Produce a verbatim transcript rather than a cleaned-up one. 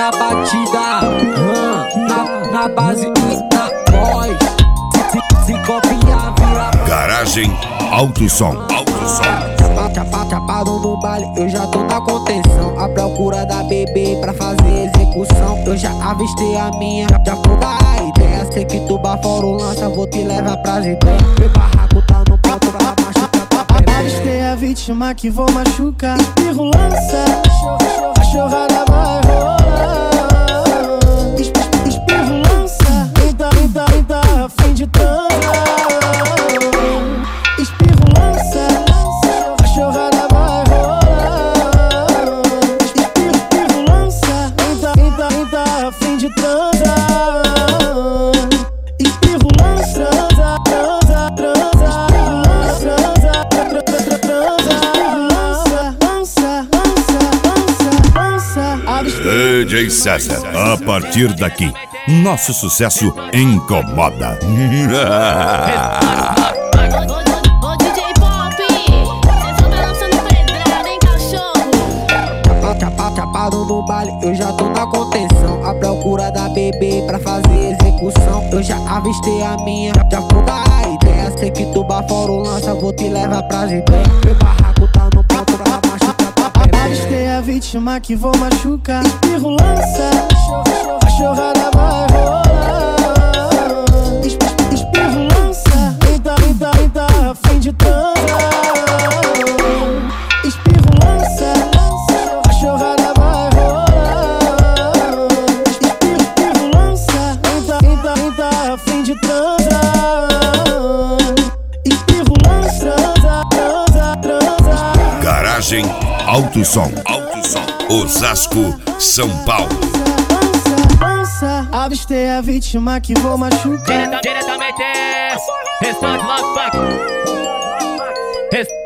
na batida, hum, na, na base e na voz. Se, se copiar, vira Garagem Alto Som. Alto Som. Chapado, chapado no baile, eu já tô na contenção. A procura da bebê pra fazer execução. Eu já avistei a minha, já foi a ideia. Sei que tu bafora o lança, vou te levar pras ideias. Meu barraco tá no ponto pra machucar tua bebê. Avistei a vítima que vou machucar. Espirro lança, a chorrada vai rolar. Espirro lança, eita, eita, eita, a fim de transar. Espirro lança, a chorrada vai rolar. Espirro lança, eita, eita, eita, a fim de transar. Espirro lança, transa, transa, transa. D J César, a partir daqui, nosso sucesso incomoda. Ô D J Pop, cê só tá lançando pedrada, hein, cachorro? Chapado, chapado no baile, eu já tô na contenção. A procura da bebê pra fazer execução. Eu já avistei a minha, já foi a ideia. Sei que tu bafora o lança, vou te levar pras ideias. Meu barraco tá no ponto pra machucar tua bebê. Avistei a vítima que vou machucar. Espirro lança, a chorrada vai rolar. Espirro lança, eita, eita, eita, a fim de transar. Espirro lança, a chorrada vai rolar. Espirro lança, eita, eita, eita, a fim de transar. Espirro lança, transa, transa, transa. Garagem Alto Som. Alto Som. Osasco, São Paulo. Avistei a vítima que vou machucar. Direta, diretamente, restante Love Funk.